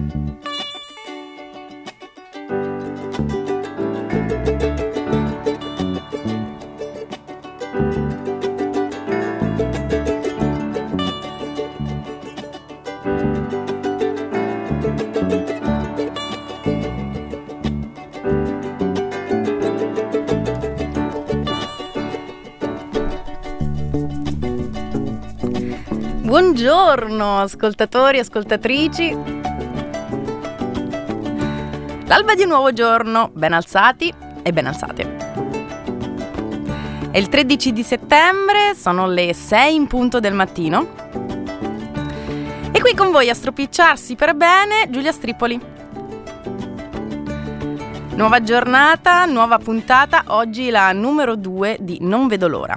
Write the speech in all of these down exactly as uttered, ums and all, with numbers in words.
Buongiorno ascoltatori e ascoltatrici. L'alba di un nuovo giorno, ben alzati e ben alzate. È il tredici di settembre, sono le sei in punto del mattino. E qui con voi a stropicciarsi per bene Giulia Stripoli. Nuova giornata, nuova puntata, oggi la numero due di Non vedo l'ora.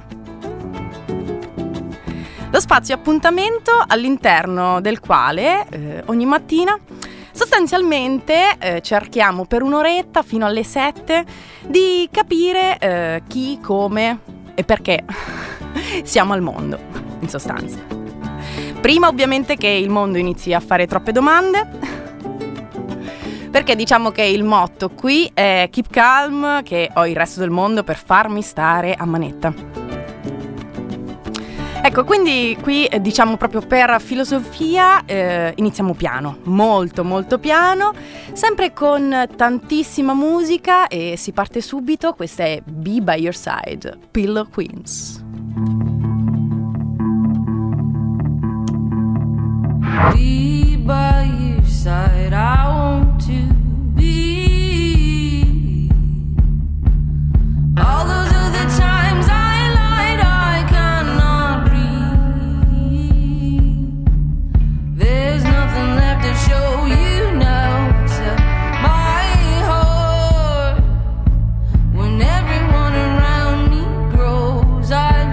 Lo spazio appuntamento all'interno del quale eh, ogni mattina sostanzialmente eh, cerchiamo per un'oretta fino alle sette di capire eh, chi, come e perché siamo al mondo, in sostanza. Prima ovviamente che il mondo inizi a fare troppe domande, perché diciamo che il motto qui è keep calm, che ho il resto del mondo per farmi stare a manetta. Ecco, quindi qui eh, diciamo proprio per filosofia eh, iniziamo piano, molto molto piano, sempre con tantissima musica e si parte subito. Questa è Be By Your Side, Pillow Queens. Be by your side, I want to be. All those other times I show you now, except my heart. When everyone around me grows, I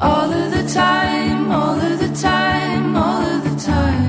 all of the time, all of the time, all of the time.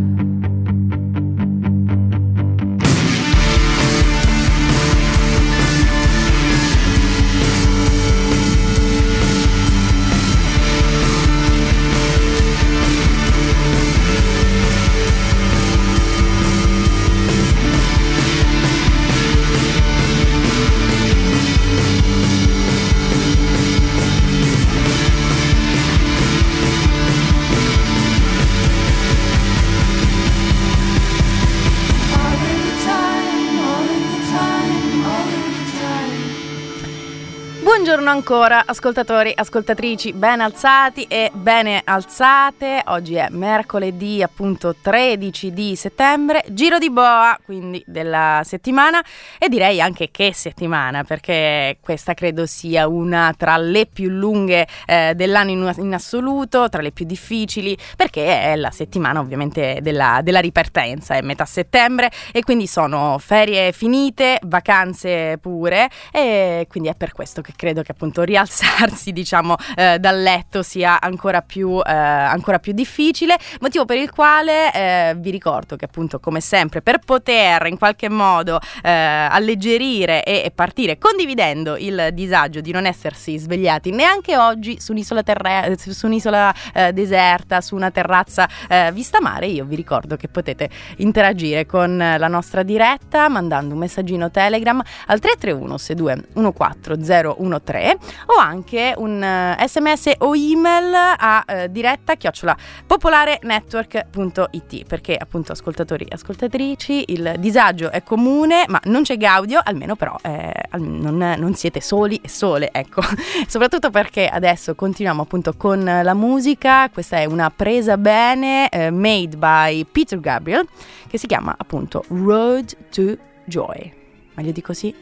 Buongiorno ancora ascoltatori, ascoltatrici ben alzati e bene alzate. Oggi è mercoledì appunto tredici di settembre, giro di boa quindi della settimana, e direi anche che settimana, perché questa credo sia una tra le più lunghe eh, dell'anno in, in assoluto, tra le più difficili, perché è la settimana ovviamente della, della ripartenza, è metà settembre e quindi sono ferie finite, vacanze pure, e quindi è per questo che credo che appunto rialzarsi diciamo eh, dal letto sia ancora più eh, ancora più difficile, motivo per il quale eh, vi ricordo che appunto come sempre per poter in qualche modo eh, alleggerire e, e partire condividendo il disagio di non essersi svegliati neanche oggi su un'isola, terre- su un'isola eh, deserta, su una terrazza eh, vista mare, io vi ricordo che potete interagire con la nostra diretta mandando un messaggino Telegram al tre tre uno sei due uno quattro zero uno tre o anche un uh, sms o email a uh, diretta chiocciola popolarenetwork punto it, perché appunto ascoltatori e ascoltatrici il disagio è comune ma non c'è Gaudio, almeno però eh, non, non siete soli e sole, ecco. Soprattutto perché adesso continuiamo appunto con la musica. Questa è una presa bene eh, made by Peter Gabriel che si chiama appunto Road to Joy, meglio di così.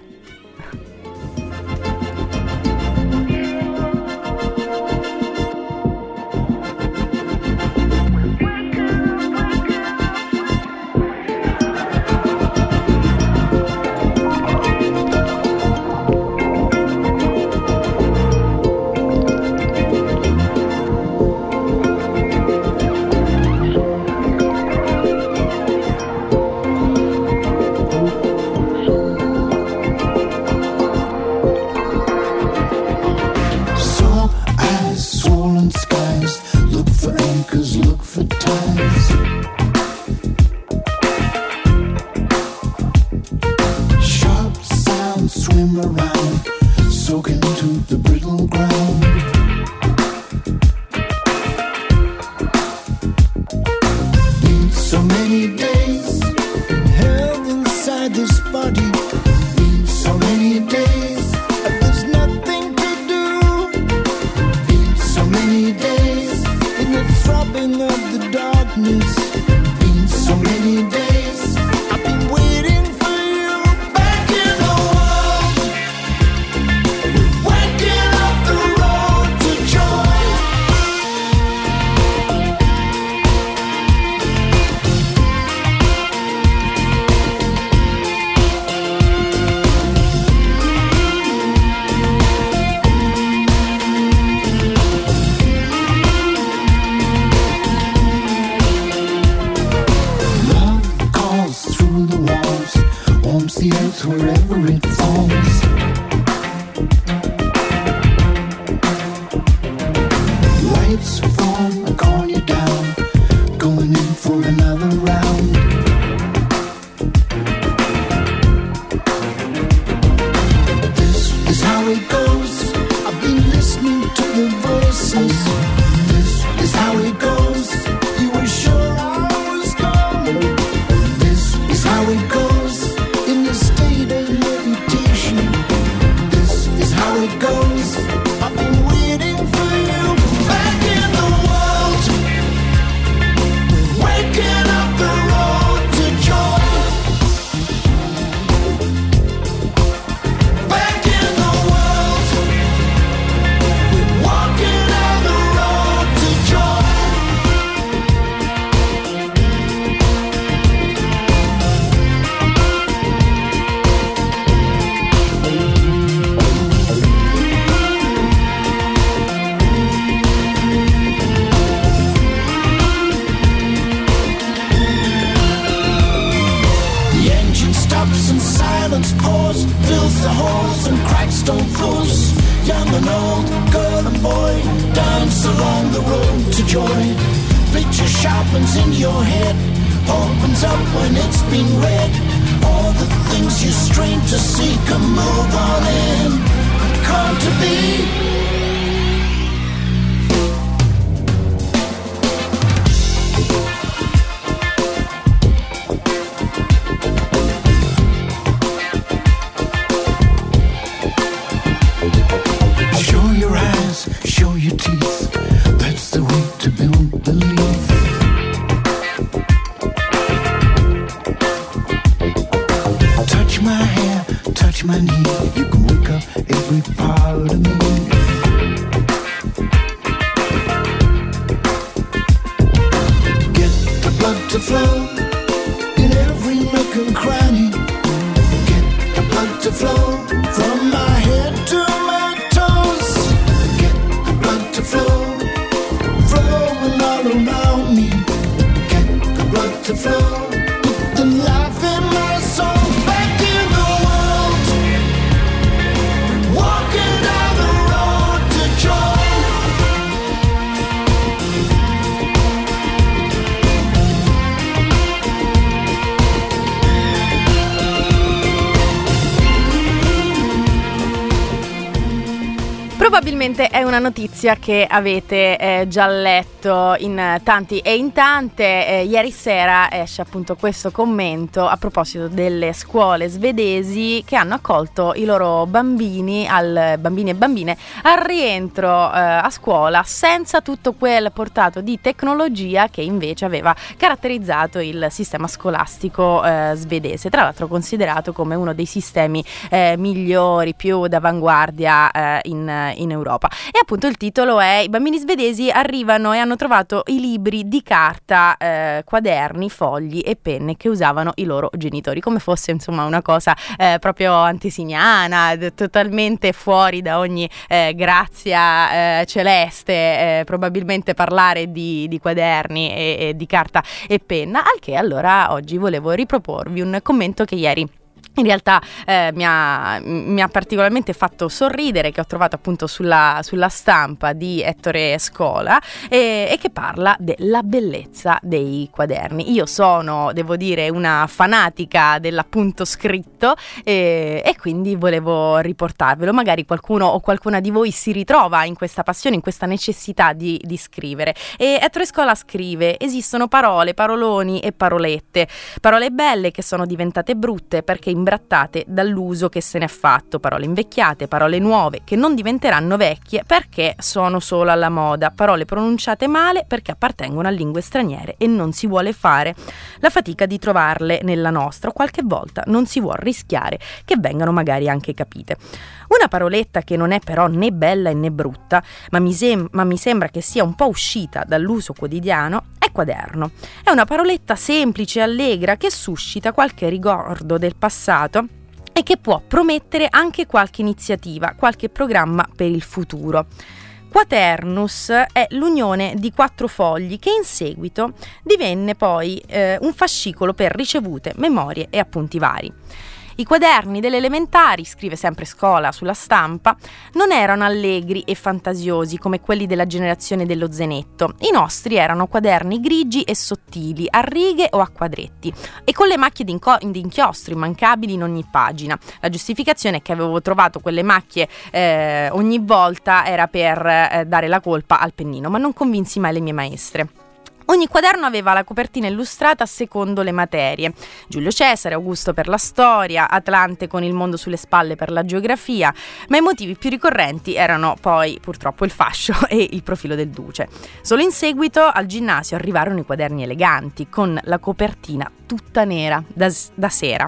you're on the road to joy. Picture sharpens in your head, opens up when it's been read. All the things you strain to see can move on in, come to be. Show your eyes, show your teeth. That's the way to build belief. Touch my hair, touch my knee. You can wake up every part of me. Get the blood to flow in every nook and cranny. Get the blood to flow from my head to my toes. Get the blood to flow, flowing all around me. Get the blood to flow, put the life in my soul. Back in the world, walking down the road to joy. Probabilmente è una notizia che avete eh, già letto in tanti e in tante. Eh, ieri sera esce appunto questo commento a proposito delle scuole svedesi che hanno accolto i loro bambini, al, bambini e bambine, al rientro eh, a scuola senza tutto quel portato di tecnologia che invece aveva caratterizzato il sistema scolastico eh, svedese, tra l'altro considerato come uno dei sistemi eh, migliori, più d'avanguardia eh, in in Europa. E appunto il titolo è: i bambini svedesi arrivano e hanno trovato i libri di carta, eh, quaderni, fogli e penne che usavano i loro genitori, come fosse insomma una cosa eh, proprio antesignana, d- totalmente fuori da ogni eh, grazia eh, celeste, eh, probabilmente parlare di, di quaderni e, e di carta e penna, al che allora oggi volevo riproporvi un commento che ieri in realtà eh, mi, ha, mi ha particolarmente fatto sorridere, che ho trovato appunto sulla, sulla stampa di Ettore Scola, e, e che parla della bellezza dei quaderni. Io sono, devo dire, una fanatica dell'appunto scritto e, e quindi volevo riportarvelo. Magari qualcuno o qualcuna di voi si ritrova in questa passione, in questa necessità di, di scrivere. E Ettore Scola scrive: esistono parole, paroloni e parolette, parole belle che sono diventate brutte perché imbrattate dall'uso che se ne è fatto, parole invecchiate, parole nuove che non diventeranno vecchie perché sono solo alla moda, parole pronunciate male perché appartengono a lingue straniere e non si vuole fare la fatica di trovarle nella nostra, o qualche volta non si vuol rischiare che vengano magari anche capite. Una paroletta che non è però né bella né brutta, ma mi, sem- ma mi sembra che sia un po' uscita dall'uso quotidiano, è quaderno. È una paroletta semplice e allegra che suscita qualche ricordo del passato e che può promettere anche qualche iniziativa, qualche programma per il futuro. Quaternus è l'unione di quattro fogli che in seguito divenne poi eh, un fascicolo per ricevute, memorie e appunti vari. I quaderni delle elementari, scrive sempre Scola sulla stampa, non erano allegri e fantasiosi come quelli della generazione dello zenetto. I nostri erano quaderni grigi e sottili, a righe o a quadretti, e con le macchie di, inco- di inchiostro immancabili in ogni pagina. La giustificazione è che avevo trovato quelle macchie eh, ogni volta era per eh, dare la colpa al pennino, ma non convinsi mai le mie maestre. Ogni quaderno aveva la copertina illustrata secondo le materie: Giulio Cesare, Augusto per la storia, Atlante con il mondo sulle spalle per la geografia, ma i motivi più ricorrenti erano poi purtroppo il fascio e il profilo del duce. Solo in seguito al ginnasio arrivarono i quaderni eleganti con la copertina tutta nera da, da sera.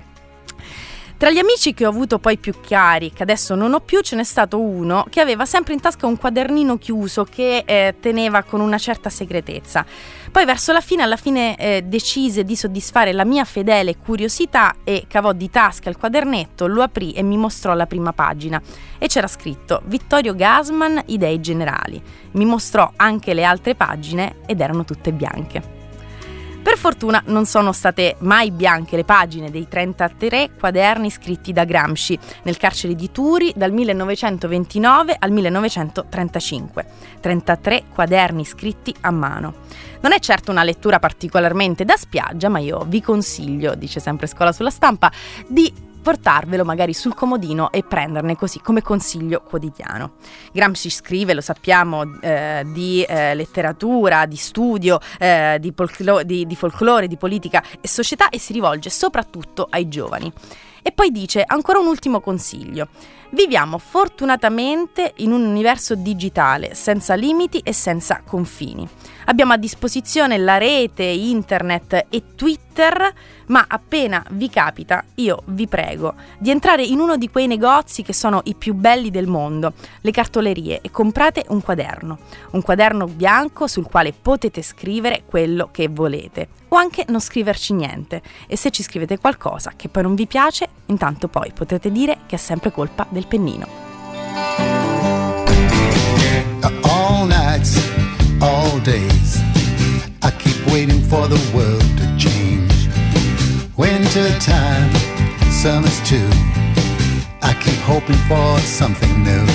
Tra gli amici che ho avuto poi più chiari, che adesso non ho più, ce n'è stato uno che aveva sempre in tasca un quadernino chiuso che eh, teneva con una certa segretezza. Poi verso la fine, alla fine eh, decise di soddisfare la mia fedele curiosità e cavò di tasca il quadernetto, lo aprì e mi mostrò la prima pagina. E c'era scritto Vittorio Gassman, idee generali. Mi mostrò anche le altre pagine ed erano tutte bianche. Per fortuna non sono state mai bianche le pagine dei trentatré quaderni scritti da Gramsci nel carcere di Turi dal millenovecentoventinove al millenovecentotrentacinque. trentatré quaderni scritti a mano. Non è certo una lettura particolarmente da spiaggia, ma io vi consiglio, dice sempre Scuola sulla Stampa, di portarvelo magari sul comodino e prenderne così come consiglio quotidiano. Gramsci scrive, lo sappiamo, eh, di eh, letteratura, di studio, eh, di, folclo- di, di folklore, di politica e società, e si rivolge soprattutto ai giovani. E poi dice ancora un ultimo consiglio. Viviamo fortunatamente in un universo digitale, senza limiti e senza confini. Abbiamo a disposizione la rete, internet e Twitter, ma appena vi capita, io vi prego di entrare in uno di quei negozi che sono i più belli del mondo, le cartolerie, e comprate un quaderno. Un quaderno bianco sul quale potete scrivere quello che volete, o anche non scriverci niente. E se ci scrivete qualcosa che poi non vi piace, intanto poi potrete dire che è sempre colpa del pennino. All nights, all days, I keep waiting for the world to change. Winter time, summer's too, I keep hoping for something new.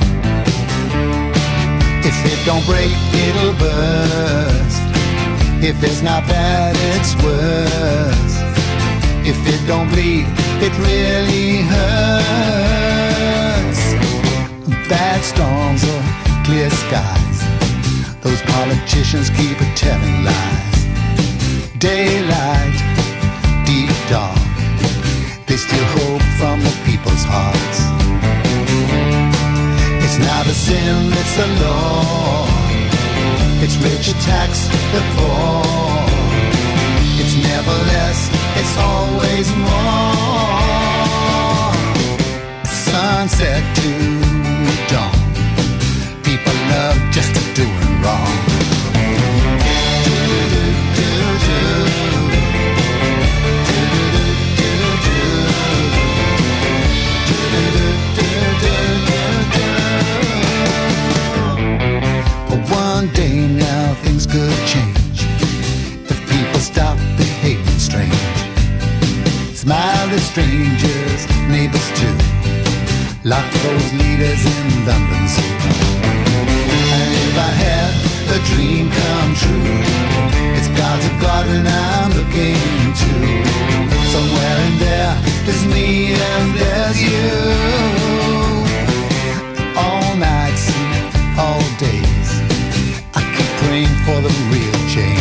If it don't break, it'll burst. If it's not bad, it's worse. If it don't bleed, it really hurts. Bad storms or clear skies, those politicians keep telling lies. Daylight, deep dark, they still hope from the people's hearts. It's not a sin, it's the law. It's rich attacks the poor. It's never less, it's always more. Sunset to dawn, people love just doing wrong. One day now things could change if people stop behaving strange. Smile to strangers, neighbors too. Lock those leaders in London Zoo. And if I had a dream come true, it's God's garden I'm looking to. Somewhere in there there's me and there's you. All nights and all days, I keep praying for the real change.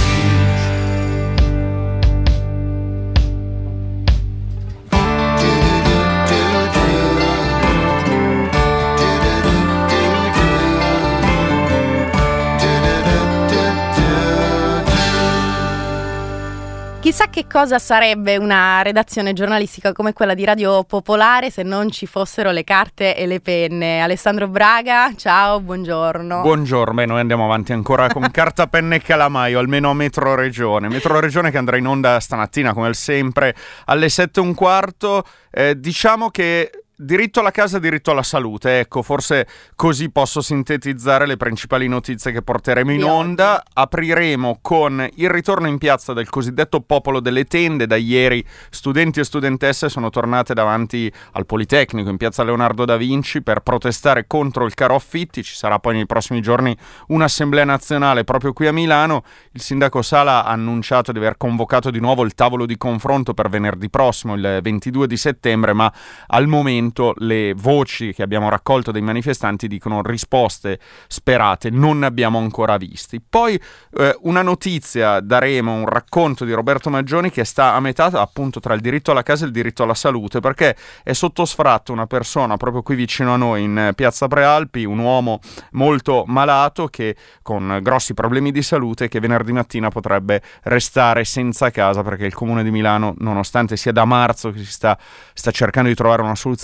Chissà che cosa sarebbe una redazione giornalistica come quella di Radio Popolare se non ci fossero le carte e le penne. Alessandro Braga, ciao, buongiorno. Buongiorno, beh, noi andiamo avanti ancora con carta, penna e calamaio, almeno a Metro Regione. Metro Regione che andrà in onda stamattina, come sempre, alle sette e un quarto. Eh, diciamo che diritto alla casa, diritto alla salute, ecco, forse così posso sintetizzare le principali notizie che porteremo in onda. Apriremo con il ritorno in piazza del cosiddetto popolo delle tende. Da ieri studenti e studentesse sono tornate davanti al Politecnico in piazza Leonardo da Vinci per protestare contro il caro affitti. Ci sarà poi nei prossimi giorni un'assemblea nazionale proprio qui a Milano. Il sindaco Sala ha annunciato di aver convocato di nuovo il tavolo di confronto per venerdì prossimo, il ventidue di settembre, ma al momento le voci che abbiamo raccolto dai manifestanti dicono risposte sperate non ne abbiamo ancora visti. Poi eh, una notizia, daremo un racconto di Roberto Maggioni che sta a metà appunto tra il diritto alla casa e il diritto alla salute, perché è sotto sfratto una persona proprio qui vicino a noi in piazza Prealpi, un uomo molto malato che con grossi problemi di salute, che venerdì mattina potrebbe restare senza casa perché il Comune di Milano, nonostante sia da marzo che si sta, sta cercando di trovare una soluzione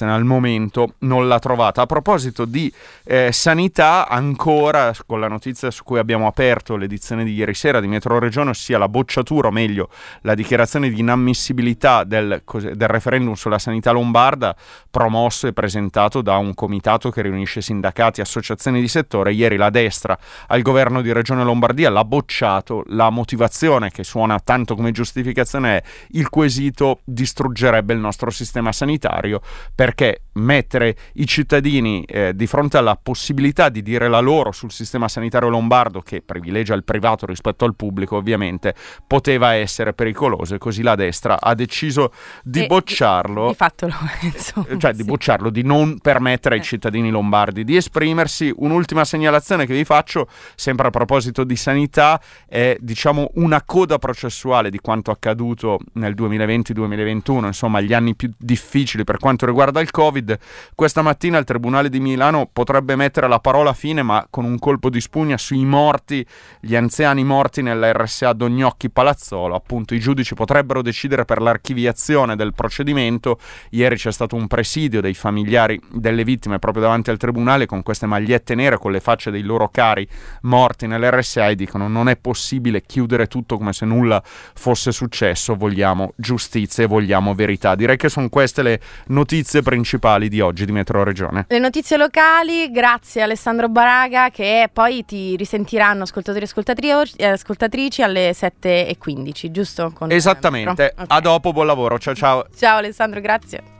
spiegazione al momento non l'ha trovata. A proposito di eh, sanità, ancora con la notizia su cui abbiamo aperto l'edizione di ieri sera di Metro Regione, ossia la bocciatura, o meglio la dichiarazione di inammissibilità del, del referendum sulla sanità lombarda, promosso e presentato da un comitato che riunisce sindacati e associazioni di settore. Ieri la destra al governo di Regione Lombardia l'ha bocciato. La motivazione, che suona tanto come giustificazione, è: il quesito distruggerebbe il nostro sistema sanitario, perché mettere i cittadini eh, di fronte alla possibilità di dire la loro sul sistema sanitario lombardo, che privilegia il privato rispetto al pubblico, ovviamente poteva essere pericoloso, e così la destra ha deciso di e bocciarlo. Di, di fatto lo insomma, cioè sì. di bocciarlo, di non permettere ai cittadini lombardi di esprimersi. Un'ultima segnalazione che vi faccio, sempre a proposito di sanità, è diciamo una coda processuale di quanto accaduto nel duemilaventi duemilaventuno, insomma gli anni più difficili per quanto riguarda il Covid. Questa mattina il Tribunale di Milano potrebbe mettere la parola fine, ma con un colpo di spugna, sui morti, gli anziani morti nella R S A Dognocchi Palazzolo. Appunto, i giudici potrebbero decidere per l'archiviazione del procedimento. Ieri c'è stato un presidio dei familiari delle vittime proprio davanti al tribunale, con queste magliette nere con le facce dei loro cari morti nell'R S A, e dicono: non è possibile chiudere tutto come se nulla fosse successo, vogliamo giustizia e vogliamo verità. Direi che sono queste le notizie principali di oggi di Metro Regione. Le notizie locali, grazie Alessandro Baraga, che poi ti risentiranno ascoltatori e ascoltatri- ascoltatrici alle sette e quindici, giusto? Con Esattamente, okay. A dopo, buon lavoro, ciao ciao. Ciao Alessandro, grazie.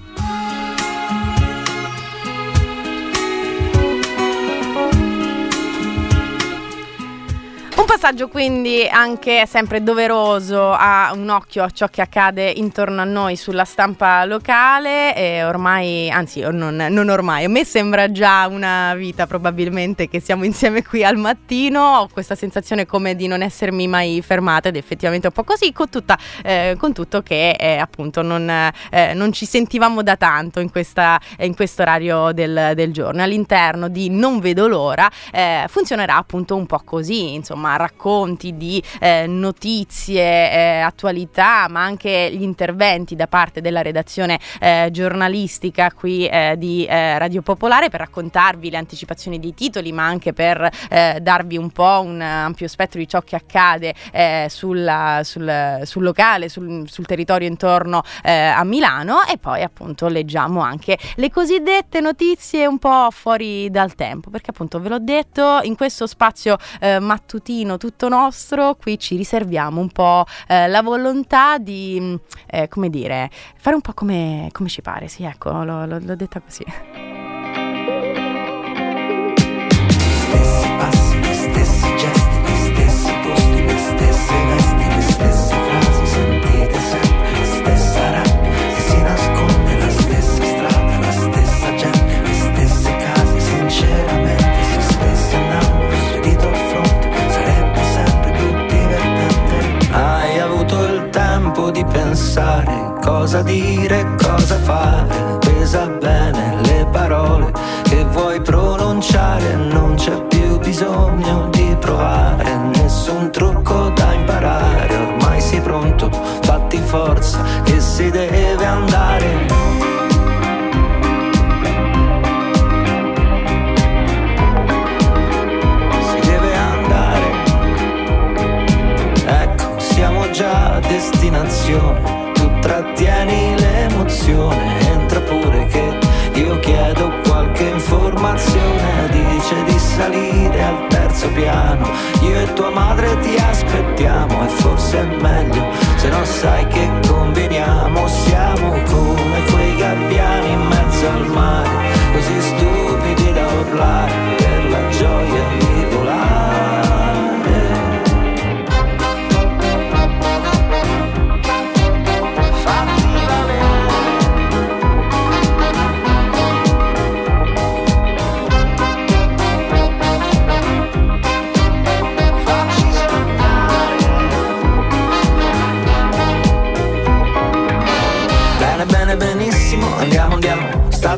Un passaggio quindi anche sempre doveroso a un occhio a ciò che accade intorno a noi sulla stampa locale, e ormai, anzi non, non ormai, a me sembra già una vita probabilmente che siamo insieme qui al mattino. Ho questa sensazione come di non essermi mai fermata, ed effettivamente è un po' così, con, tutta, eh, con tutto che eh, appunto non, eh, non ci sentivamo da tanto in, questa, in questo orario del, del giorno. All'interno di Non Vedo L'Ora eh, funzionerà appunto un po' così, insomma, racconti di eh, notizie, eh, attualità, ma anche gli interventi da parte della redazione eh, giornalistica qui eh, di eh, Radio Popolare, per raccontarvi le anticipazioni dei titoli, ma anche per eh, darvi un po' un ampio spettro di ciò che accade eh, sulla, sul, sul locale, sul, sul territorio intorno eh, a Milano. E poi appunto leggiamo anche le cosiddette notizie un po' fuori dal tempo, perché appunto ve l'ho detto, in questo spazio eh, mattutino tutto nostro qui ci riserviamo un po' eh, la volontà di eh, come dire, fare un po' come, come ci pare, sì, ecco, l'ho, l'ho, l'ho detta così. Stessi passi, gli stessi gesti, gli stessi posti, le stesse vesti, le stesse frasi sentite sempre, la stessa rabbia che si nasconde, la stessa strada, la stessa gente, le stesse case, sinceramente, se stessi andando spedito al fronte, sarebbe sempre più divertente. Hai avuto il tempo di pensare cosa dire, cosa fare, pesa bene le parole che vuoi pronunciare, non c'è più bisogno di provare, nessun trucco da imparare, ormai sei pronto, fatti forza che si deve andare. Si deve andare. Ecco, siamo già a destinazione, tu trattieni l'emozione, entra pure che io chiedo qualche informazione. Dice di salire al terzo piano, io e tua madre ti aspettiamo, e forse è meglio se non sai che combiniamo. Siamo come quei gabbiani in mezzo al mare, così stupidi da urlare per la gioia di volare.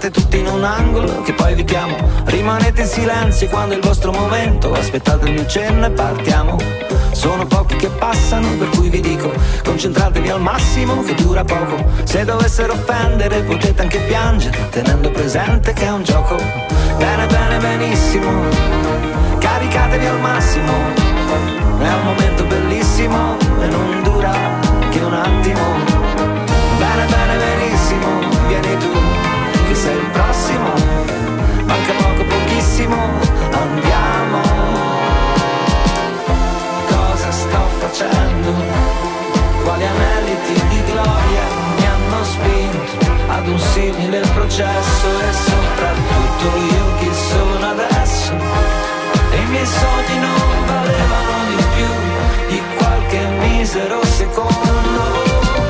State tutti in un angolo che poi vi chiamo. Rimanete in silenzio quando è il vostro momento. Aspettate il mio cenno e partiamo. Sono pochi che passano, per cui vi dico: concentratevi al massimo che dura poco. Se dovessero offendere potete anche piangere, tenendo presente che è un gioco. Bene, bene, benissimo. Caricatevi al massimo. È un momento bellissimo e non dura che un attimo. Bene, bene, benissimo. Vieni tu, che sei il prossimo. Manca poco, pochissimo. Andiamo. Cosa sto facendo? Quali aneliti di gloria mi hanno spinto ad un simile processo? E soprattutto io chi sono adesso? E i miei sogni non valevano di più di qualche misero secondo.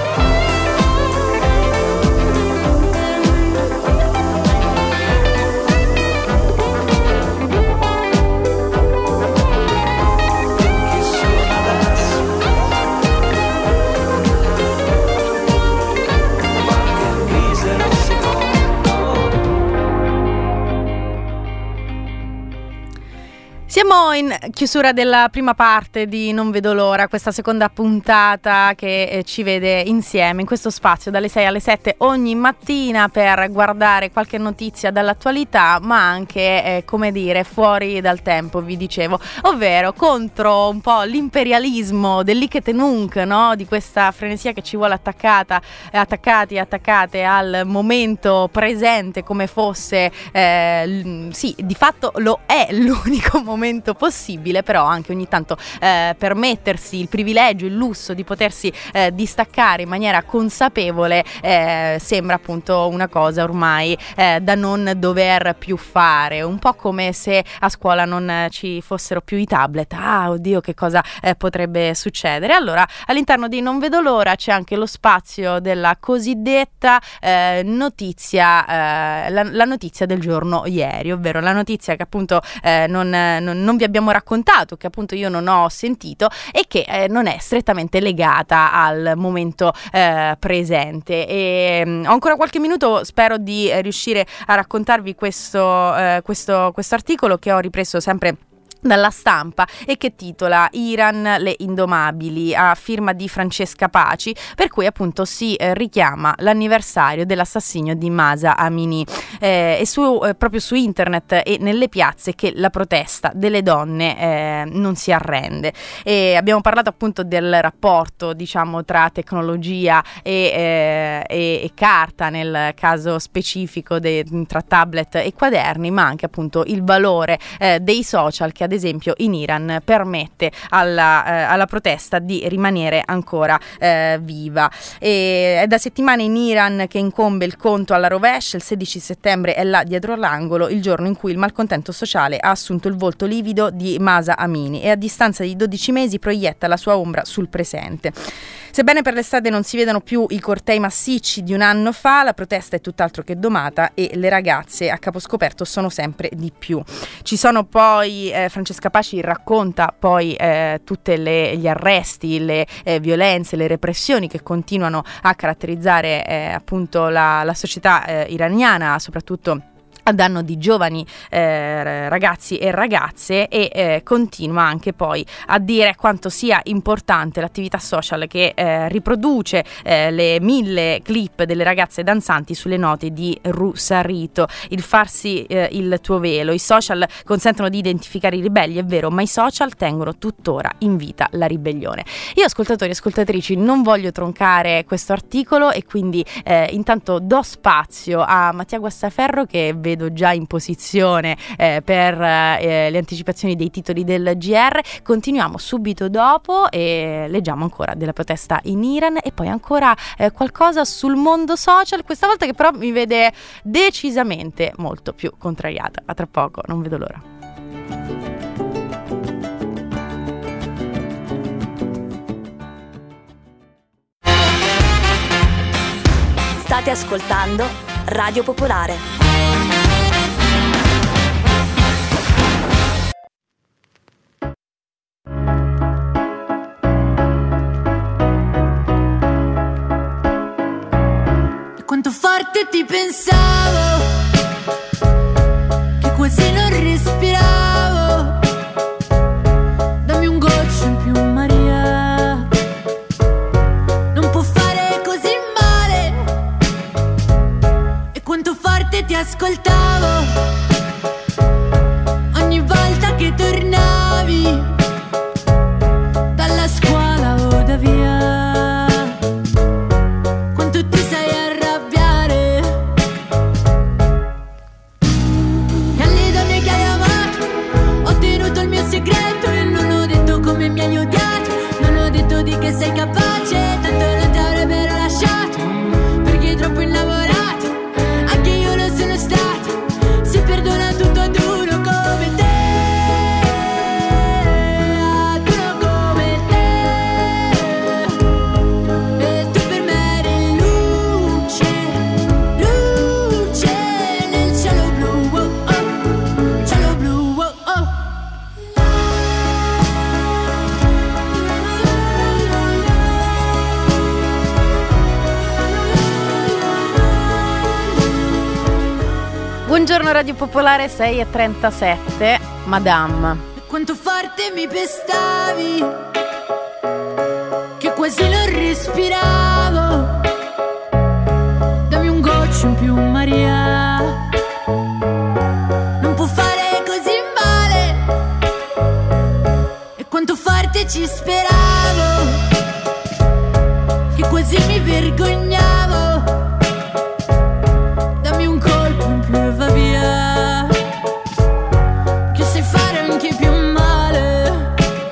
Siamo in chiusura della prima parte di Non vedo l'ora, questa seconda puntata che eh, ci vede insieme in questo spazio dalle sei alle sette ogni mattina per guardare qualche notizia dall'attualità, ma anche, eh, come dire, fuori dal tempo, vi dicevo, ovvero contro un po' l'imperialismo dell'Iketenunk, no? Di questa frenesia che ci vuole attaccata, eh, attaccati e attaccate al momento presente come fosse, eh, l- sì, di fatto lo è l'unico momento possibile, però anche ogni tanto eh, permettersi il privilegio, il lusso di potersi eh, distaccare in maniera consapevole eh, sembra appunto una cosa ormai eh, da non dover più fare, un po' come se a scuola non ci fossero più i tablet. Ah, oddio, che cosa eh, potrebbe succedere? Allora, all'interno di Non vedo l'ora c'è anche lo spazio della cosiddetta eh, notizia, eh, la, la notizia del giorno ieri, ovvero la notizia che appunto eh, non, non non vi abbiamo raccontato, che appunto io non ho sentito e che eh, non è strettamente legata al momento eh, presente. E mh, ho ancora qualche minuto, spero di eh, riuscire a raccontarvi questo, eh, questo, questo articolo che ho ripreso sempre dalla Stampa e che titola Iran le indomabili, a firma di Francesca Paci, per cui appunto si eh, richiama l'anniversario dell'assassinio di Mahsa Amini eh, e su, eh, proprio su internet e nelle piazze che la protesta delle donne eh, non si arrende. E abbiamo parlato appunto del rapporto, diciamo, tra tecnologia e, eh, e, e carta, nel caso specifico de, tra tablet e quaderni, ma anche appunto il valore eh, dei social che ad esempio in Iran permette alla, eh, alla protesta di rimanere ancora eh, viva. E è da settimane in Iran che incombe il conto alla rovescia. Il sedici settembre è là dietro l'angolo il giorno in cui il malcontento sociale ha assunto il volto livido di Mahsa Amini e a distanza di dodici mesi proietta la sua ombra sul presente. Sebbene per l'estate non si vedano più i cortei massicci di un anno fa, la protesta è tutt'altro che domata e le ragazze a capo scoperto sono sempre di più. Ci sono poi, eh, Francesca Paci racconta poi eh, tutte le, gli arresti, le eh, violenze, le repressioni che continuano a caratterizzare eh, appunto la, la società eh, iraniana, soprattutto a danno di giovani eh, ragazzi e ragazze, e eh, continua anche poi a dire quanto sia importante l'attività social che eh, riproduce eh, le mille clip delle ragazze danzanti sulle note di Rusarito, il farsi eh, il tuo velo. I social consentono di identificare i ribelli, è vero, ma i social tengono tuttora in vita la ribellione. Io, ascoltatori e ascoltatrici, non voglio troncare questo articolo e quindi eh, intanto do spazio a Mattia Guastaferro, che vedo già in posizione eh, per eh, le anticipazioni dei titoli del G R. Continuiamo subito dopo e leggiamo ancora della protesta in Iran e poi ancora eh, qualcosa sul mondo social, questa volta che però mi vede decisamente molto più contrariata. A tra poco, non vedo l'ora. State ascoltando Radio Popolare. Quanto forte ti pensavo Buongiorno Radio Popolare, sei e trentasette, Madame. Quanto forte mi pestavi, che quasi non respiravo. Dammi un goccio in più, Maria. Non può fare così male. E quanto forte ci speravo, che quasi mi vergognavo. Dammi un colpo in più e va via, che sai fare anche più male.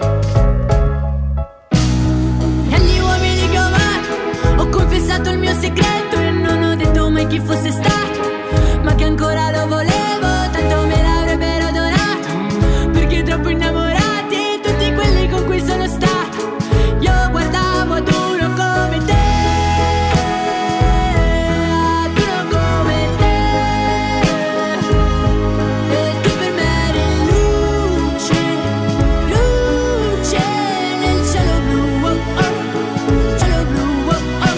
E agli uomini che ho amato ho confessato il mio segreto e non ho detto mai chi fosse stato, ma che ancora lo volevo, tanto me l'avrebbero donato, perché troppo innamorati tutti quelli con cui sono stato. Io guardavo ad uno come te, ad uno come te, e tu per me eri luce, luce nel cielo blu, oh, oh, cielo blu, oh, oh.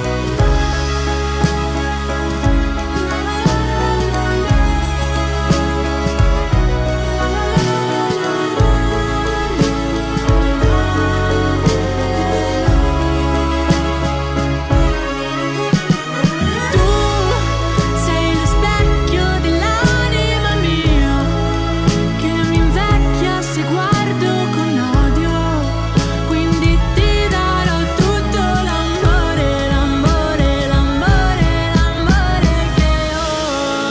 Tu sei lo specchio dell'anima mia, che mi invecchia se guardo con odio. Quindi ti darò tutto l'amore, l'amore, l'amore, l'amore che ho,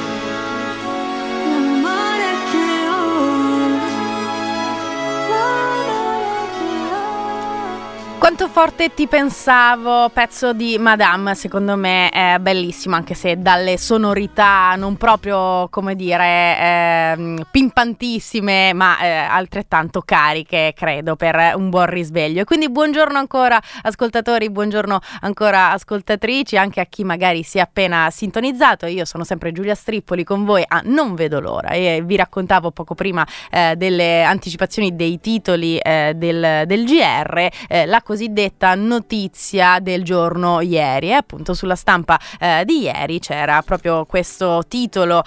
l'amore che ho, l'amore che ho. Quanto forte ti pensavo, pezzo di Madame, secondo me è bellissimo, anche se dalle sonorità non proprio, come dire, ehm, pimpantissime, ma eh, altrettanto cariche, credo, per un buon risveglio. E quindi buongiorno ancora ascoltatori, buongiorno ancora ascoltatrici, anche a chi magari si è appena sintonizzato. Io sono sempre Giulia Strippoli con voi, ah, non vedo l'ora, e vi raccontavo poco prima eh, delle anticipazioni dei titoli eh, del, del G R, eh, la cosiddetta notizia del giorno ieri, e appunto sulla stampa eh, di ieri c'era proprio questo titolo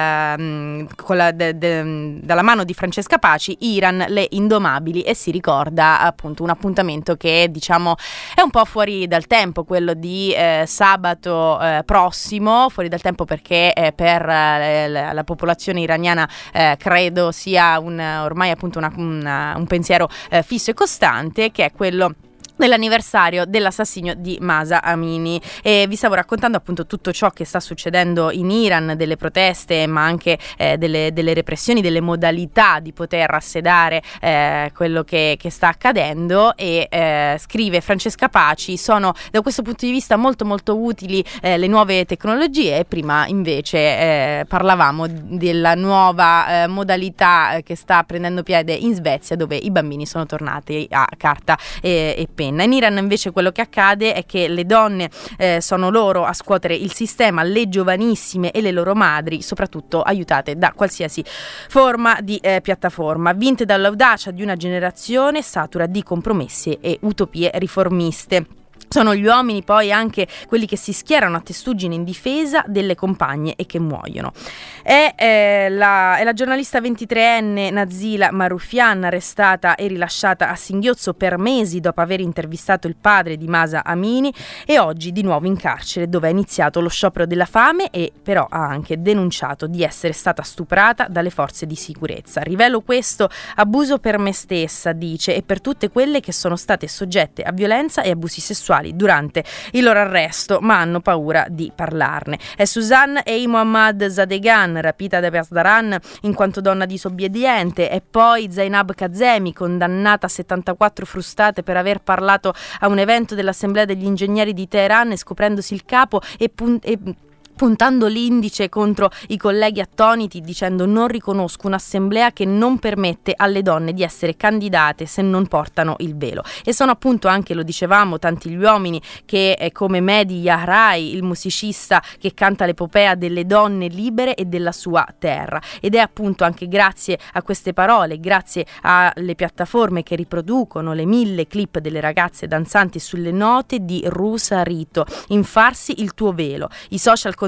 ehm, con la, de, de, dalla mano di Francesca Paci, Iran, le indomabili, e si ricorda appunto un appuntamento che diciamo è un po' fuori dal tempo, quello di eh, sabato eh, prossimo, fuori dal tempo perché eh, per eh, la, la popolazione iraniana eh, credo sia un, ormai appunto una, una, un pensiero eh, fisso e costante, che è quello dell'anniversario dell'assassinio di Mahsa Amini. E vi stavo raccontando appunto tutto ciò che sta succedendo in Iran, delle proteste, ma anche eh, delle, delle repressioni, delle modalità di poter assedare eh, quello che, che sta accadendo. E eh, scrive Francesca Paci: sono da questo punto di vista molto molto utili eh, le nuove tecnologie. Prima invece eh, parlavamo della nuova eh, modalità che sta prendendo piede in Svezia, dove i bambini sono tornati a carta e, e penna. In Iran invece quello che accade è che le donne eh, sono loro a scuotere il sistema, le giovanissime e le loro madri, soprattutto aiutate da qualsiasi forma di eh, piattaforma, vinte dall'audacia di una generazione satura di compromessi e utopie riformiste. Sono gli uomini poi anche quelli che si schierano a testuggine in difesa delle compagne e che muoiono. È, eh, la, è la giornalista ventitreenne Nazila Marufian, arrestata e rilasciata a singhiozzo per mesi dopo aver intervistato il padre di Mahsa Amini, e oggi di nuovo in carcere, dove ha iniziato lo sciopero della fame, e però ha anche denunciato di essere stata stuprata dalle forze di sicurezza. Rivelo questo abuso per me stessa, dice, e per tutte quelle che sono state soggette a violenza e abusi sessuali durante il loro arresto, ma hanno paura di parlarne. È Suzanne E. Mohammad Zadegan, rapita da Pasdaran in quanto donna disobbediente, e poi Zainab Kazemi, condannata a settantaquattro frustate per aver parlato a un evento dell'Assemblea degli Ingegneri di Teheran, scoprendosi il capo e, pun- e puntando l'indice contro i colleghi attoniti, dicendo: non riconosco un'assemblea che non permette alle donne di essere candidate se non portano il velo. E sono appunto anche, lo dicevamo, tanti gli uomini che eh, come Mehdi Yahrai, il musicista che canta l'epopea delle donne libere e della sua terra. Ed è appunto anche grazie a queste parole, grazie alle piattaforme che riproducono le mille clip delle ragazze danzanti sulle note di Rusa Rito, Infarsi il tuo velo. I social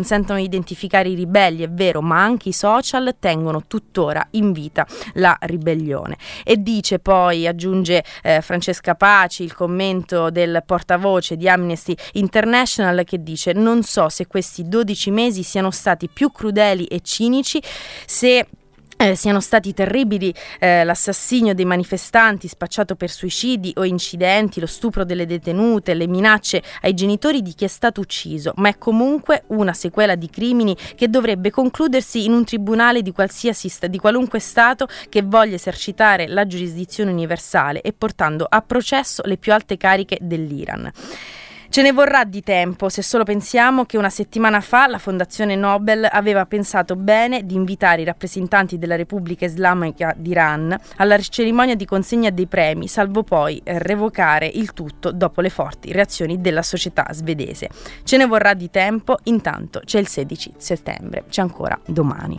consentono di identificare i ribelli, è vero, ma anche i social tengono tuttora in vita la ribellione. E dice poi, aggiunge eh, Francesca Paci, il commento del portavoce di Amnesty International, che dice: non so se questi dodici mesi siano stati più crudeli e cinici, se Eh, siano stati terribili eh, l'assassinio dei manifestanti spacciato per suicidi o incidenti, lo stupro delle detenute, le minacce ai genitori di chi è stato ucciso, ma è comunque una sequela di crimini che dovrebbe concludersi in un tribunale di qualsiasi sta- di qualunque stato che voglia esercitare la giurisdizione universale e portando a processo le più alte cariche dell'Iran. Ce ne vorrà di tempo se solo pensiamo che una settimana fa la Fondazione Nobel aveva pensato bene di invitare i rappresentanti della Repubblica Islamica d'Iran alla cerimonia di consegna dei premi, salvo poi revocare il tutto dopo le forti reazioni della società svedese. Ce ne vorrà di tempo, intanto c'è il sedici settembre, c'è ancora domani.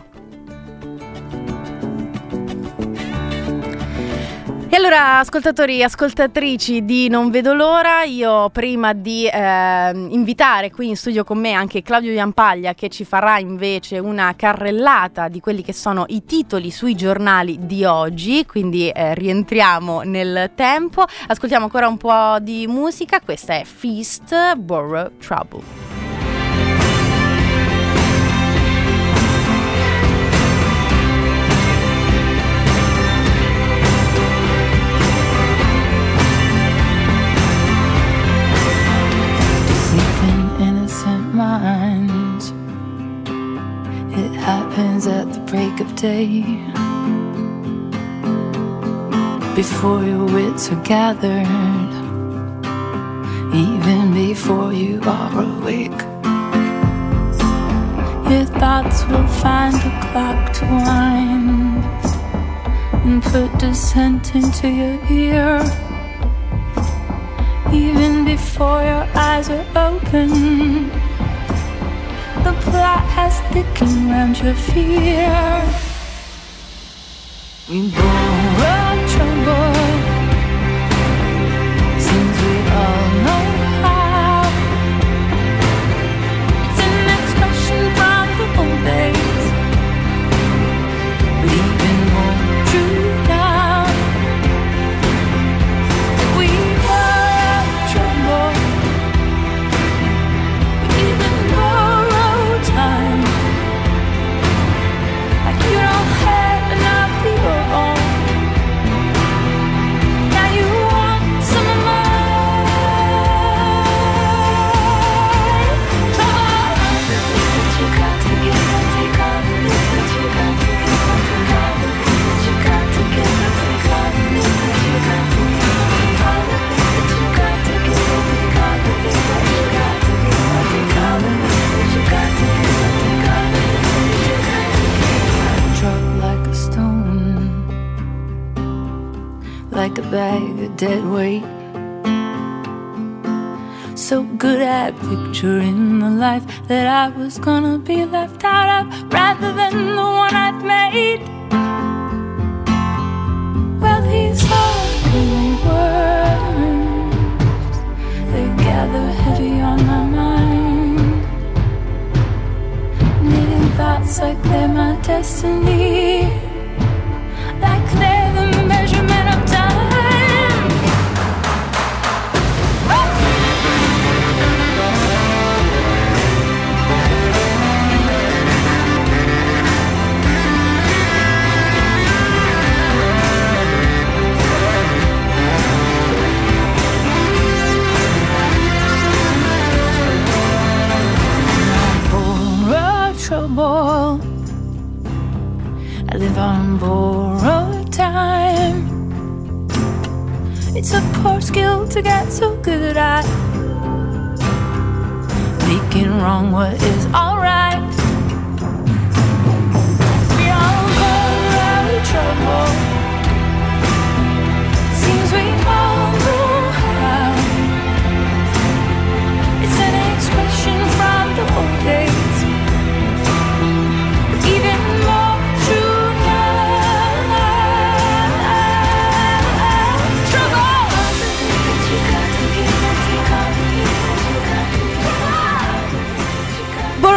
E allora, ascoltatori e ascoltatrici di Non Vedo l'Ora, io prima di eh, invitare qui in studio con me anche Claudio Jampaglia, che ci farà invece una carrellata di quelli che sono i titoli sui giornali di oggi, quindi eh, rientriamo nel tempo, ascoltiamo ancora un po' di musica. Questa è Feast, Borrow Trouble. Minds. It happens at the break of day, before your wits are gathered, even before you are awake. Your thoughts will find a clock to wind and put dissent into your ear, even before your eyes are open. The plot has thickened round your fear. We borrow trouble, since we all know how. It's an expression from the old days, but even more true now. We borrow trouble, we even borrow time. Like you don't have enough of your own. Now you want some of mine. Trouble. But you got to give and take all of me. But you got to give and take all of me. But you got to give and take all of me. But you got to give and take all of me. But you got to give and take all of me. But you got to give and take all of me. But you got to give and take all of me. Drop like a stone, like a bag of dead weight. So good at picturing the life that I was gonna be left out of, rather than the one I'd made. Well, these ugly words, they gather heavy on my mind, knitting thoughts like they're my destiny, like they're the measurement of time. Borrow trouble, I live on borrowed time. It's a poor skill to get so good at making wrong what is alright. We all borrow trouble, seems we all know how. It's an expression from the old days, but even more true now. Trouble. But you got to give and take all of me. But you got to give. Borrow Trouble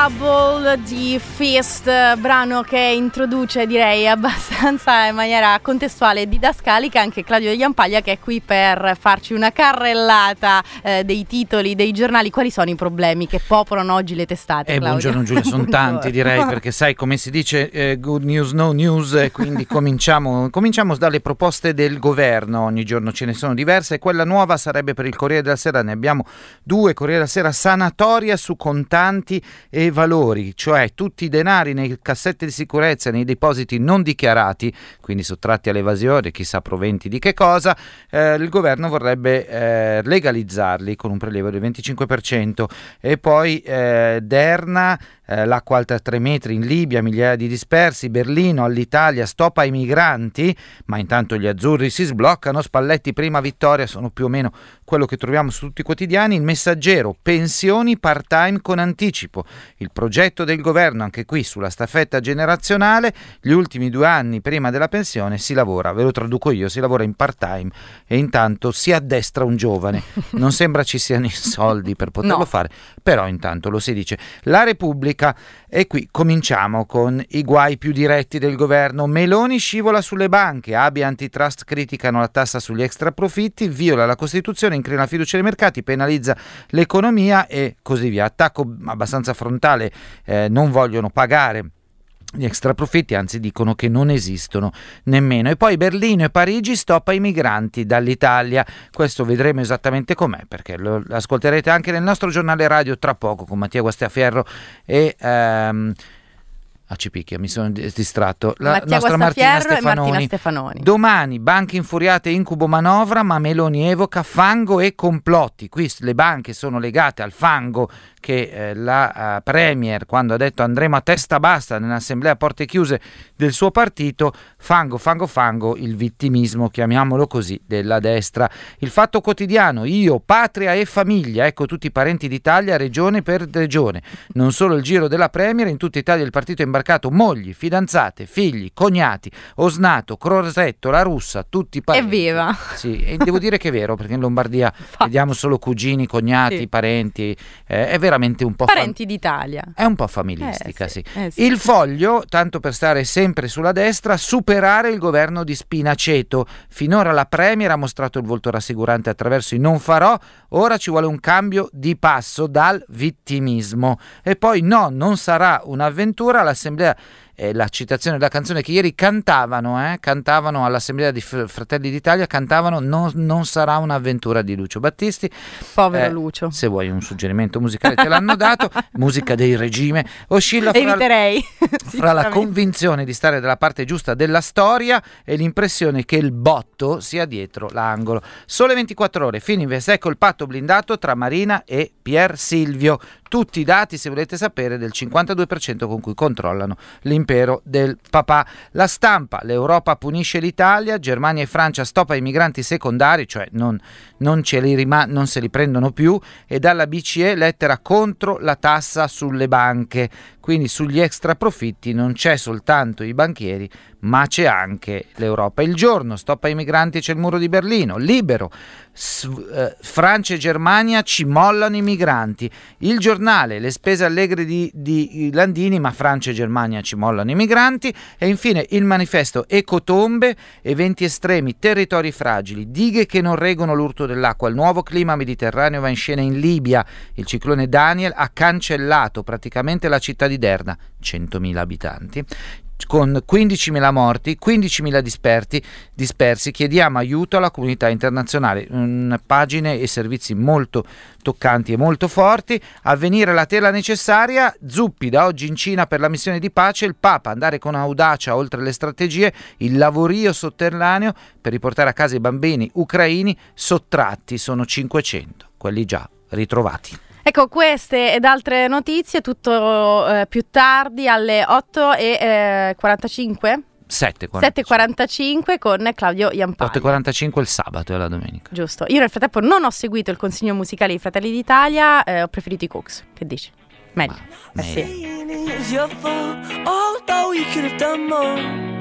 Trouble di Fist, brano che introduce, direi abbastanza in maniera contestuale e didascalica anche Claudio Jampaglia, che è qui per farci una carrellata eh, dei titoli dei giornali. Quali sono i problemi che popolano oggi le testate, eh, Claudio? Buongiorno Giulia, sono tanti, direi, perché sai come si dice, eh, good news no news, e quindi cominciamo, cominciamo dalle proposte del governo. Ogni giorno ce ne sono diverse e quella nuova sarebbe per il Corriere della Sera. Ne abbiamo due. Corriere della Sera: sanatoria su contanti e valori, cioè tutti i denari nei cassetti di sicurezza, nei depositi non dichiarati, quindi sottratti all'evasione, chissà proventi di che cosa, eh, il governo vorrebbe eh, legalizzarli con un prelievo del venticinque per cento. E poi eh, Derna, eh, l'acqua alta tre metri in Libia, migliaia di dispersi, Berlino all'Italia, stop ai migranti, ma intanto gli azzurri si sbloccano, Spalletti prima vittoria, sono più o meno quello che troviamo su tutti i quotidiani. Il Messaggero: pensioni part-time con anticipo, il progetto del governo, anche qui sulla staffetta generazionale, gli ultimi due anni prima della pensione si lavora, ve lo traduco io, si lavora in part-time e intanto si addestra un giovane. Non sembra ci siano i soldi per poterlo No. fare, però intanto lo si dice. La Repubblica, e qui cominciamo con i guai più diretti del governo. Meloni scivola sulle banche, A B I e antitrust criticano la tassa sugli extraprofitti, viola la Costituzione, incrina la fiducia dei mercati, penalizza l'economia e così via. Attacco abbastanza frontale, eh, non vogliono pagare gli extraprofitti, anzi dicono che non esistono nemmeno. E poi Berlino e Parigi, stop ai migranti dall'Italia. Questo vedremo esattamente com'è, perché lo ascolterete anche nel nostro giornale radio tra poco con Mattia Guastaferro e ehm, Ah, ci picchia, mi sono distratto. La Mattia nostra Martina Guastaferro e Stefanoni. Martina Stefanoni. Domani, banche infuriate, incubo manovra, ma Meloni evoca fango e complotti. Qui le banche sono legate al fango che eh, la uh, Premier, quando ha detto andremo a testa bassa nell'assemblea a porte chiuse del suo partito, fango, fango, fango, il vittimismo, chiamiamolo così, della destra. Il Fatto Quotidiano: io, patria e famiglia, ecco tutti i parenti d'Italia, regione per regione. Non solo il giro della Premier, in tutta Italia il partito è imbarcato mogli, fidanzate, figli, cognati, Osnato, Crosetto, La Russa, tutti i parenti. Evviva! Sì, e devo dire che è vero, perché in Lombardia vediamo solo cugini, cognati, Sì. parenti, eh, è veramente un po' Parenti d'Italia. È un po' familistica, Eh, sì. sì, eh, sì. Il Foglio, tanto per stare sempre sulla destra: superare il governo di Spinaceto. Finora la Premier ha mostrato il volto rassicurante attraverso i non farò, ora ci vuole un cambio di passo dal vittimismo. E poi no, non sarà un'avventura, l'assemblea, eh, la citazione della canzone che ieri cantavano, eh, cantavano all'assemblea di F- Fratelli d'Italia, cantavano non, non sarà un'avventura di Lucio Battisti. Povero Eh, Lucio. Se vuoi un suggerimento musicale te l'hanno dato, musica del regime, oscilla fra, Eviterei. fra la Sicuramente. convinzione di stare dalla parte giusta della storia e l'impressione che il botto sia dietro l'angolo. Sole ventiquattro ore, Fininvest, ecco il patto blindato tra Marina e Pier Silvio. Tutti i dati, se volete sapere, del cinquantadue per cento con cui controllano l'impero del papà. La Stampa: l'Europa punisce l'Italia, Germania e Francia stop ai migranti secondari, cioè non, non, ce li rima- non se li prendono più, e dalla B C E lettera contro la tassa sulle banche. Quindi sugli extraprofitti non c'è soltanto i banchieri, ma c'è anche l'Europa. Il Giorno: stop ai migranti, c'è il muro di Berlino. Libero: S- eh, Francia e Germania ci mollano i migranti. Il Giornale: le spese allegre di, di Landini, ma Francia e Germania ci mollano i migranti. E infine il Manifesto: ecotombe, eventi estremi, territori fragili, dighe che non reggono l'urto dell'acqua. Il nuovo clima mediterraneo va in scena in Libia. Il ciclone Daniel ha cancellato praticamente la città di Derna, centomila abitanti, con quindicimila morti, quindicimila disperti, dispersi. Chiediamo aiuto alla comunità internazionale. Mm, pagine e servizi molto toccanti e molto forti. Avvenire: la tela necessaria, Zuppi da oggi in Cina per la missione di pace, il Papa: andare con audacia oltre le strategie, il lavorio sotterraneo per riportare a casa i bambini ucraini sottratti, sono cinquecento, quelli già ritrovati. Ecco, queste ed altre notizie tutto eh, più tardi alle otto e quarantacinque? sette sette e quarantacinque con Claudio Jampaglia. otto e quarantacinque il sabato e la domenica. Giusto. Io nel frattempo non ho seguito il consiglio musicale di Fratelli d'Italia, eh, ho preferito i Cooks. Che dici? Meglio. Ma, Eh meglio. sì. It's your fault, although you could have done more.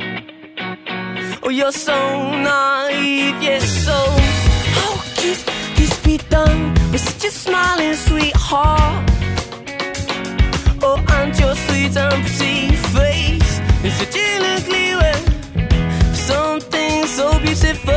Oh, you're so naive, yes, so how could this be done with such a smiling sweetheart? Oh, I sweet and pretty face is such an ugly word for something so beautiful.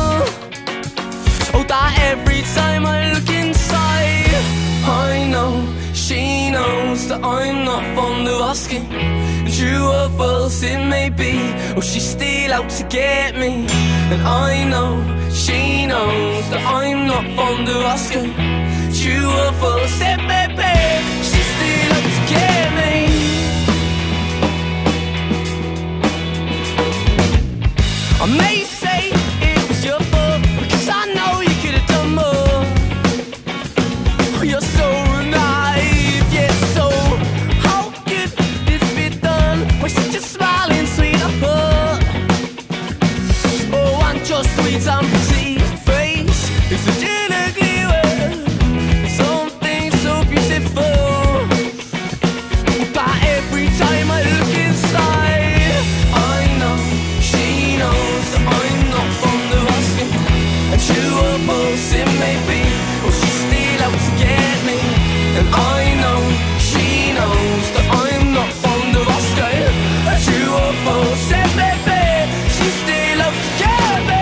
Oh, that every time I look inside, I know she knows that I'm not fond of asking. True or false it may be, or she's still out to get me. And I know she knows that I'm not fond of asking. True or false it may be, she's still out to get me. I may say it was your fault, because I know you could have done more. You're so naive, yeah, so how could this be done with such a smiling sweetheart? Oh, and your sweet and pretty face is such an ugly word, something so beautiful. But every time I look inside, I know she knows that I'm not fond of asking. And true or false it may be, oh, she's still out to get me. And I know she knows that I'm not fond of asking. And true or false it may be, she's still out to get me.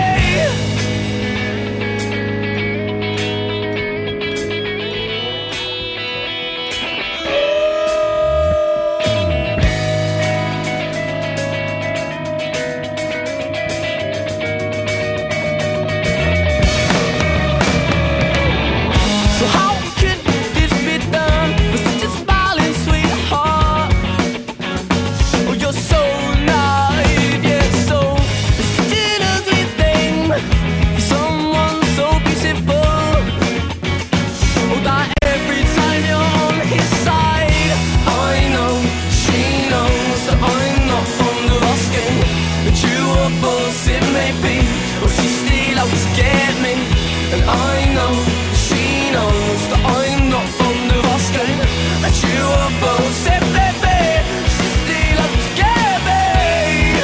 So how could this be done with such a smiling sweetheart? Oh, you're so naive, yeah, so it's such an ugly thing for someone so beautiful. Oh, that every time you're on his side, I know she knows that I'm not fond of asking. But true or false it may be, oh, she's still out to get me. And I know she knows that I'm not fond of asking. And true or false it may be, she's still out to get me.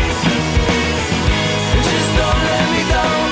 Just don't let me down.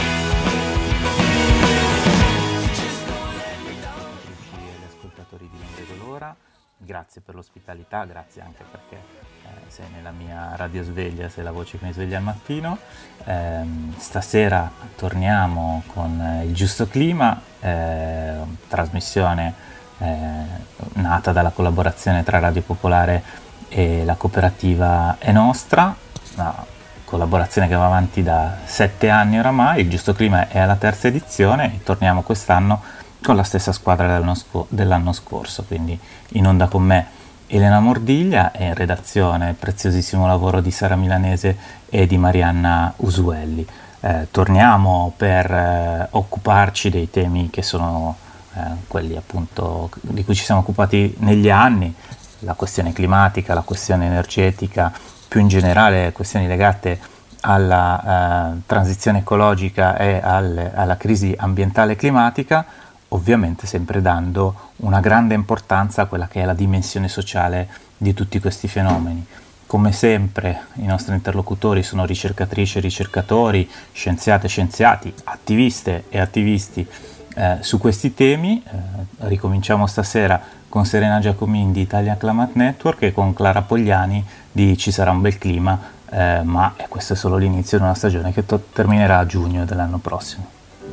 Just don't let me down. Amici e gli ascoltatori di Non Vedo l'Ora, grazie per l'ospitalità, grazie anche perché eh, sei nella mia radiosveglia, sei la voce che mi sveglia al mattino. Ehm, stasera torniamo con eh, Il Giusto Clima, eh, trasmissione eh, nata dalla collaborazione tra Radio Popolare e la cooperativa È Nostra, una collaborazione che va avanti da sette anni oramai. Il Giusto Clima è alla terza edizione e torniamo quest'anno con la stessa squadra dell'anno, sco- dell'anno scorso, quindi in onda con me Elena Mordiglia e in redazione il preziosissimo lavoro di Sara Milanese e di Marianna Usuelli. Eh, torniamo per eh, occuparci dei temi che sono eh, quelli appunto di cui ci siamo occupati negli anni, la questione climatica, la questione energetica, più in generale questioni legate alla eh, transizione ecologica e al, alla crisi ambientale e climatica, ovviamente sempre dando una grande importanza a quella che è la dimensione sociale di tutti questi fenomeni. Come sempre i nostri interlocutori sono ricercatrici e ricercatori, scienziate e scienziati, attiviste e attivisti eh, su questi temi. Eh, ricominciamo stasera con Serena Giacomin di Italian Climate Network e con Clara Pogliani di Ci sarà un bel clima, eh, ma questo è solo l'inizio di una stagione che to- terminerà a giugno dell'anno prossimo.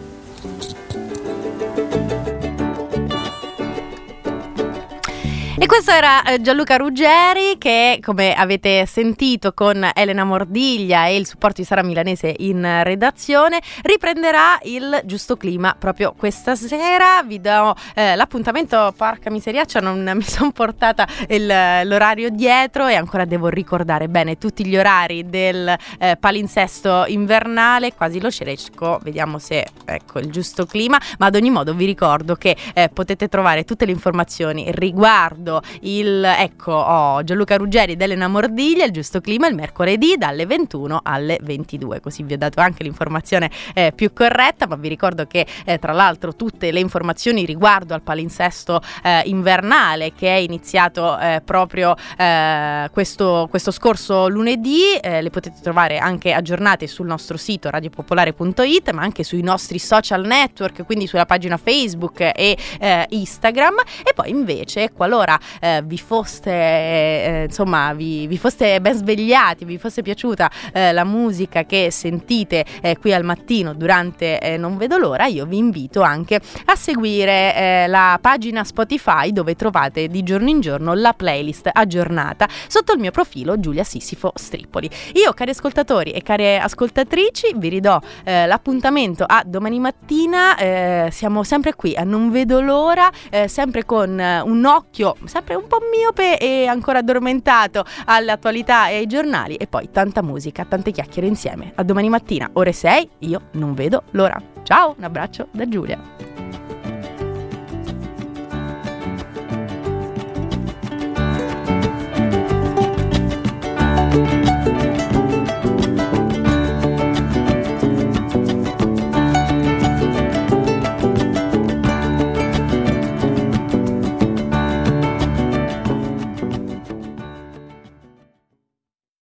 E questo era eh, Gianluca Ruggeri che, come avete sentito con Elena Mordiglia e il supporto di Sara Milanese in redazione, riprenderà Il Giusto Clima proprio questa sera. Vi do eh, l'appuntamento, porca miseriaccia, non mi sono portata il, l'orario dietro e ancora devo ricordare bene tutti gli orari del eh, palinsesto invernale, quasi lo cerco, vediamo se ecco Il Giusto Clima, ma ad ogni modo vi ricordo che eh, potete trovare tutte le informazioni riguardo il ecco oh, Gianluca Ruggeri ed Elena Mordiglia, Il Giusto Clima, il mercoledì dalle ventuno alle ventidue, così vi ho dato anche l'informazione eh, più corretta. Ma vi ricordo che eh, tra l'altro tutte le informazioni riguardo al palinsesto eh, invernale, che è iniziato eh, proprio eh, questo, questo scorso lunedì, eh, le potete trovare anche aggiornate sul nostro sito radiopopolare punto it, ma anche sui nostri social network, quindi sulla pagina Facebook e eh, Instagram. E poi invece, qualora musica eh, vi foste eh, insomma vi, vi foste ben svegliati, vi fosse piaciuta eh, la musica che sentite eh, qui al mattino durante eh, Non vedo l'ora, io vi invito anche a seguire eh, la pagina Spotify, dove trovate di giorno in giorno la playlist aggiornata sotto il mio profilo Giulia Sissifo Stripoli. Io, cari ascoltatori e care ascoltatrici, vi ridò eh, l'appuntamento a domani mattina. Eh, siamo sempre qui a Non vedo l'ora, eh, sempre con eh, un occhio sempre un po' miope e ancora addormentato all'attualità e ai giornali, e poi tanta musica, tante chiacchiere insieme. A domani mattina ore sei, io non vedo l'ora. Ciao, un abbraccio da Giulia.